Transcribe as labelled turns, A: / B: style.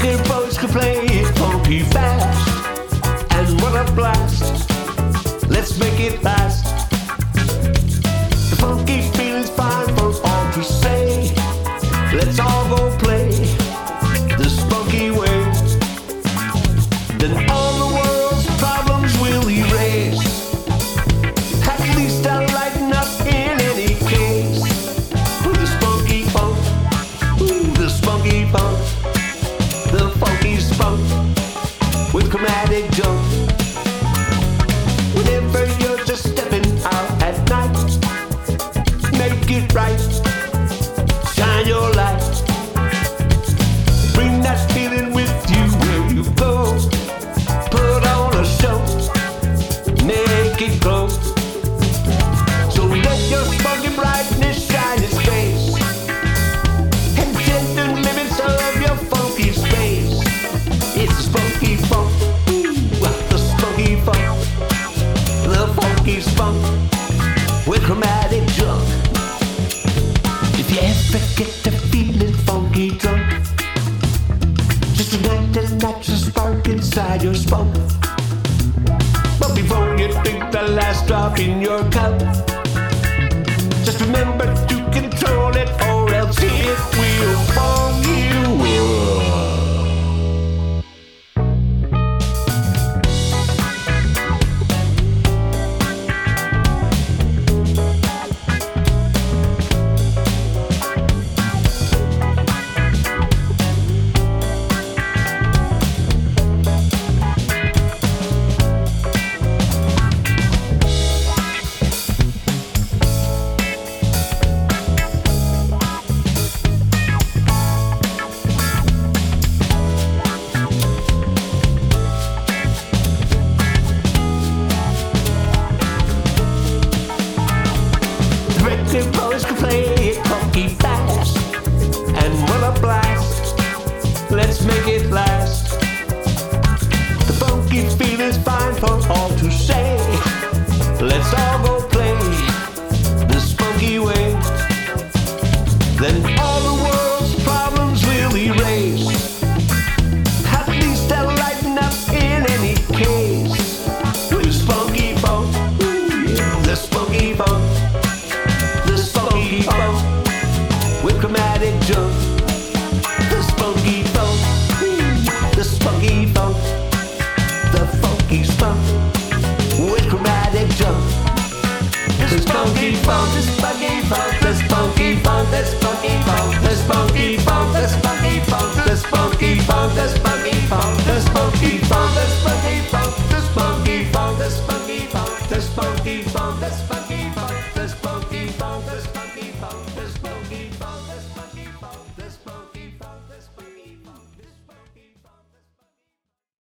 A: funky boys can play it funky fast. And what a blast, let's make it last. The funky feeling's fine for all to say. Let's all go play this funky way. Then all the world's problems will erase. At least I'll lighten up in any case. Ooh, this funky funk, ooh, this funky funk. The funky spunk with chromatic jump. Whenever you're just stepping out at night, make it right, shine your light. Bring that feeling with you where you go. Put on a show, make it glow. So let your spunky brightness shine its face, and gentle limits of your funky space. It's the spunky funk, ooh, the spunky funk, the funky spunk with chromatic junk. If you ever get the feeling funky drunk, just ignite the natural spark inside your spunk. But before you drink the last drop in your cup, just remember to control it, or else it will funk you up. The boys can play it funky fast, and what a blast, let's make it last. The funky feeling's fine for all to say. Let's all go play this funky way. Then all the world's problems will erase. At least they'll lighten up in any case. This funky funk, ooh, yeah, this funky funk, with chromatic jump. This funky funk, this funky funk, the funky spunk with chromatic jump. This funky funk, this